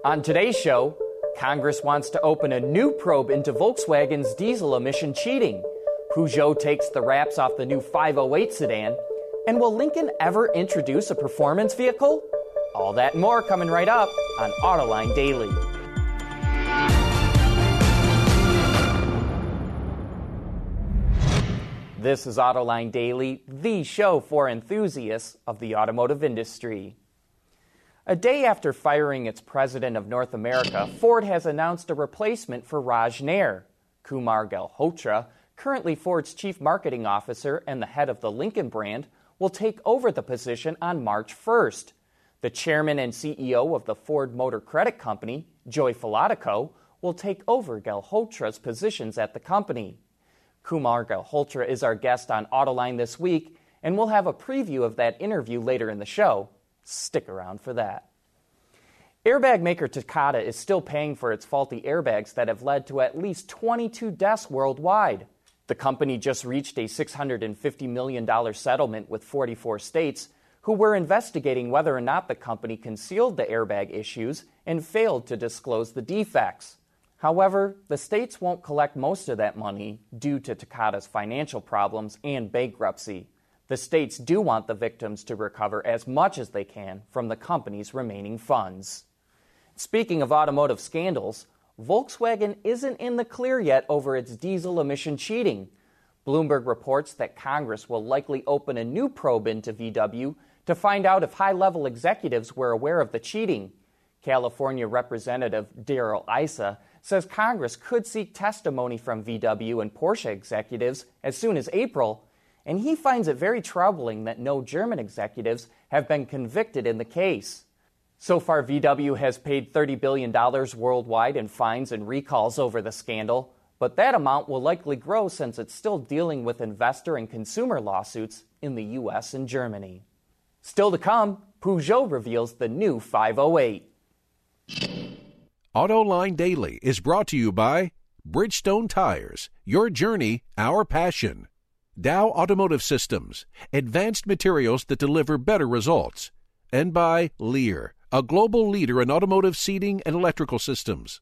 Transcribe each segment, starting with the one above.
On today's show, Congress wants to open a new probe into Volkswagen's diesel emission cheating. Peugeot takes the wraps off the new 508 sedan. And will Lincoln ever introduce a performance vehicle? All that and more coming right up on Autoline Daily. This is Autoline Daily, the show for enthusiasts of the automotive industry. A day after firing its president of North America, Ford has announced a replacement for Raj Nair. Kumar Galhotra, currently Ford's chief marketing officer and the head of the Lincoln brand, will take over the position on March 1st. The chairman and CEO of the Ford Motor Credit Company, Joy Falotico, will take over Galhotra's positions at the company. Kumar Galhotra is our guest on Autoline this week, and we'll have a preview of that interview later in the show. Stick around for that. Airbag maker Takata is still paying for its faulty airbags that have led to at least 22 deaths worldwide. The company just reached a $650 million settlement with 44 states who were investigating whether or not the company concealed the airbag issues and failed to disclose the defects. However, the states won't collect most of that money due to Takata's financial problems and bankruptcy. The states do want the victims to recover as much as they can from the company's remaining funds. Speaking of automotive scandals, Volkswagen isn't in the clear yet over its diesel emission cheating. Bloomberg reports that Congress will likely open a new probe into VW to find out if high-level executives were aware of the cheating. California Representative Darrell Issa says Congress could seek testimony from VW and Porsche executives as soon as April, and he finds it very troubling that no German executives have been convicted in the case. So far, VW has paid $30 billion worldwide in fines and recalls over the scandal, but that amount will likely grow since it's still dealing with investor and consumer lawsuits in the U.S. and Germany. Still to come, Peugeot reveals the new 508. Autoline Daily is brought to you by Bridgestone Tires, your journey, our passion. Dow Automotive Systems, advanced materials that deliver better results. And by Lear, a global leader in automotive seating and electrical systems.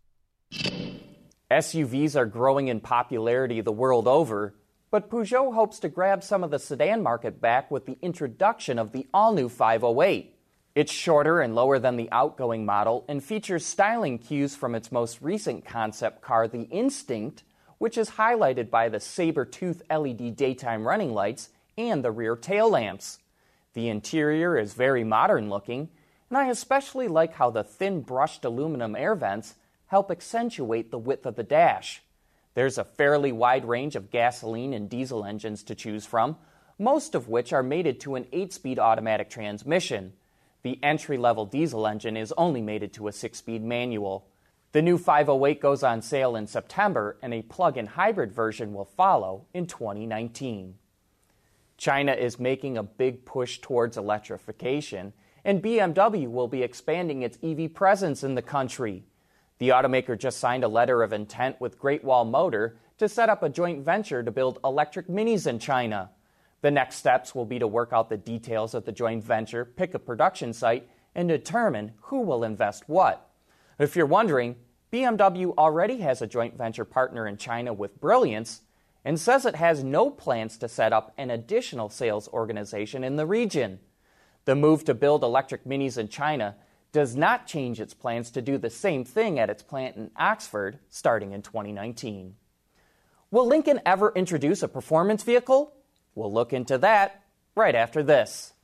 SUVs are growing in popularity the world over, but Peugeot hopes to grab some of the sedan market back with the introduction of the all-new 508. It's shorter and lower than the outgoing model and features styling cues from its most recent concept car, the Instinct, which is highlighted by the saber-tooth LED daytime running lights and the rear tail lamps. The interior is very modern looking, and I especially like how the thin brushed aluminum air vents help accentuate the width of the dash. There's a fairly wide range of gasoline and diesel engines to choose from, most of which are mated to an 8-speed automatic transmission. The entry-level diesel engine is only mated to a 6-speed manual. The new 508 goes on sale in September, and a plug-in hybrid version will follow in 2019. China is making a big push towards electrification, and BMW will be expanding its EV presence in the country. The automaker just signed a letter of intent with Great Wall Motor to set up a joint venture to build electric minis in China. The next steps will be to work out the details of the joint venture, pick a production site, and determine who will invest what. If you're wondering, BMW already has a joint venture partner in China with Brilliance and says it has no plans to set up an additional sales organization in the region. The move to build electric minis in China does not change its plans to do the same thing at its plant in Oxford starting in 2019. Will Lincoln ever introduce a performance vehicle? We'll look into that right after this.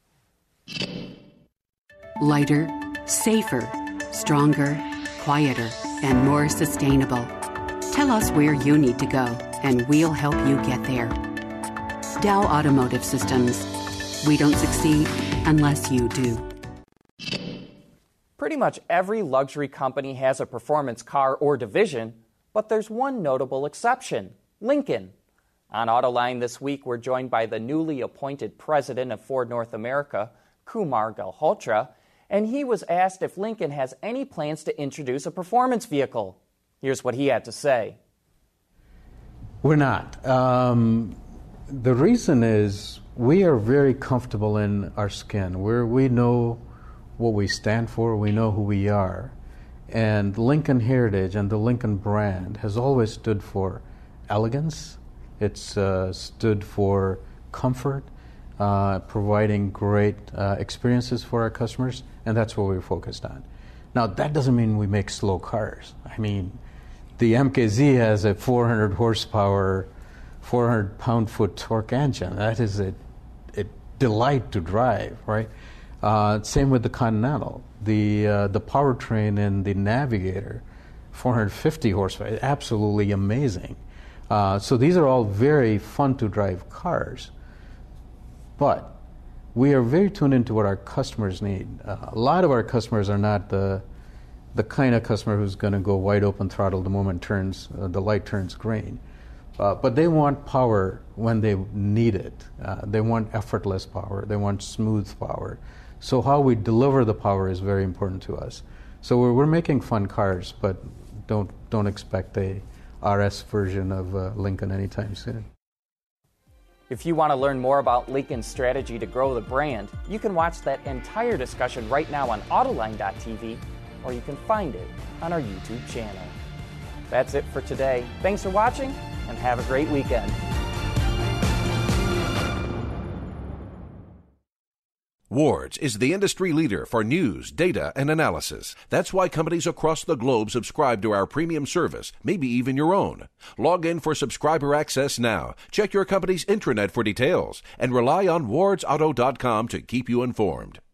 Lighter, safer, stronger, quieter, and more sustainable. Tell us where you need to go, and we'll help you get there. Dow Automotive Systems. We don't succeed unless you do. Pretty much every luxury company has a performance car or division, but there's one notable exception, Lincoln. On Autoline this week, we're joined by the newly appointed president of Ford North America, Kumar Galhotra, and he was asked if Lincoln has any plans to introduce a performance vehicle. Here's what he had to say. We're not. The reason is we are very comfortable in our skin. We know what we stand for. We know who we are. And Lincoln heritage and the Lincoln brand has always stood for elegance. It's stood for comfort, providing great experiences for our customers, and that's what we're focused on. Now, that doesn't mean we make slow cars. I mean, the MKZ has a 400 horsepower, 400 pound-foot torque engine. That is a delight to drive, right? Same with the Continental. The powertrain in the Navigator, 450 horsepower, absolutely amazing. So these are all very fun to drive cars. But we are very tuned into what our customers need. A lot of our customers are not the kind of customer who's going to go wide open throttle the moment the light turns green. But they want power when they need it. They want effortless power. They want smooth power. So how we deliver the power is very important to us. So we're making fun cars, but don't expect a RS version of Lincoln anytime soon. If you want to learn more about Lincoln's strategy to grow the brand, you can watch that entire discussion right now on Autoline.tv, or you can find it on our YouTube channel. That's it for today. Thanks for watching, and have a great weekend. Ward's is the industry leader for news, data, and analysis. That's why companies across the globe subscribe to our premium service, maybe even your own. Log in for subscriber access now. Check your company's intranet for details, and rely on wardsauto.com to keep you informed.